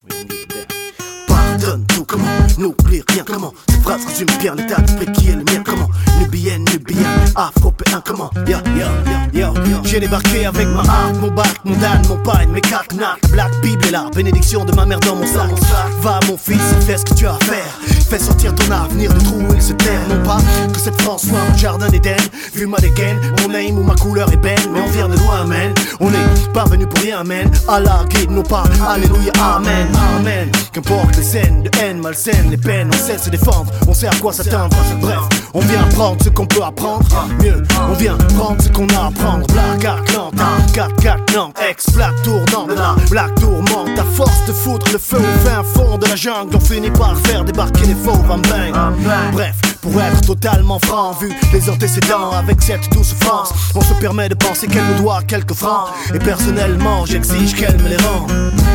Pardonne tout, comment n'oublie rien, comment cette phrase résume bien l'état d'esprit qui est le mien, comment nubien, afropéen, comment j'ai débarqué avec ma harpe, mon bac, mon dan, mon pagne, mes quatre knacks, Black Bible et la bénédiction de ma mère dans mon sac. Va mon fils, fais ce que tu as à faire, fais sortir ton avenir du trou où il se terre. Non pas que cette France soit mon jardin d'Éden, vu ma dégaine, mon aim ou ma couleur est belle, mais on vient de loin, man. On est pas venu pour rien, man. Allah guide nos pas, alléluia, amen, amen. Qu'importe les scènes de haine malsaines, les peines, on sait se défendre, on sait à quoi s'attendre. Bref, on vient apprendre ce qu'on peut apprendre, mieux, on vient prendre ce qu'on a à apprendre. Black Atlante, 4-4 Nantes, ex-black tournant de la black tourmente. À force de foutre le feu au fin fond de la jungle, on finit par faire débarquer les faux bang. Bref, pour être totalement franc, vu les antécédents avec cette douce France, on se permet de penser qu'elle nous doit quelques francs. Et personnellement, j'exige qu'elle me les rende.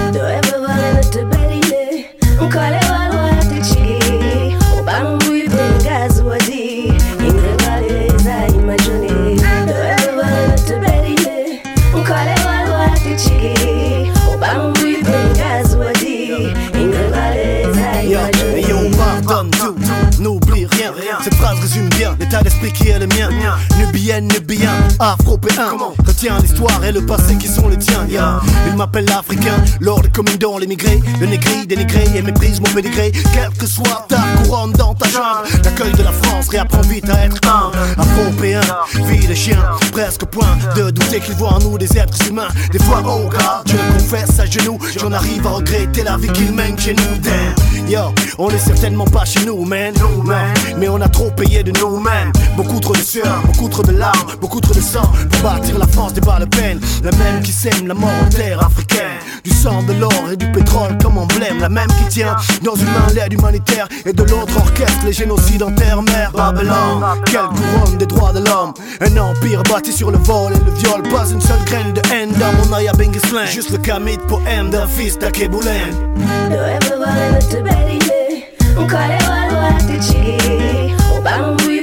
Pardonne tout, n'oublie rien. Cette phrase résume bien l'état d'esprit qui est le mien. Nubien, afropéen. Retiens l'histoire et le passé qui sont les tiens. Ils m'appellent l'Africain, lors des commandants, l'émigré, le négri, dénigré et méprise mon pédigré. Quelle que soit ta couronne dans ta chambre, l'accueil de la France réapprend vite à être un afropéen. Vie de chien, presque au point de douter qu'ils voient en nous des êtres humains. Des fois, oh God, je le confesse à genoux, j'en arrive à regretter la vie qu'ils mènent chez nous. Damn, yo, on est certainement pas chez nous, man. Mais on a trop payé de nous-mêmes. Beaucoup trop de sueur, beaucoup trop de larmes, beaucoup trop de sang pour bâtir la France des bas de peine. La même qui sème la mort en terre africaine. Du sang, de l'or et du pétrole comme emblème. La même qui tient dans une main l'aide humanitaire et de l'autre orchestre les génocides en terre-mer. Babylone, quelle couronne des droits de l'homme. Un empire bâti sur le vol et le viol. Pas une seule graine de haine dans mon Aya Bengue slang. Juste le camide poème d'un fils d'Akeboulen. Ukale walwa tichigi, obamu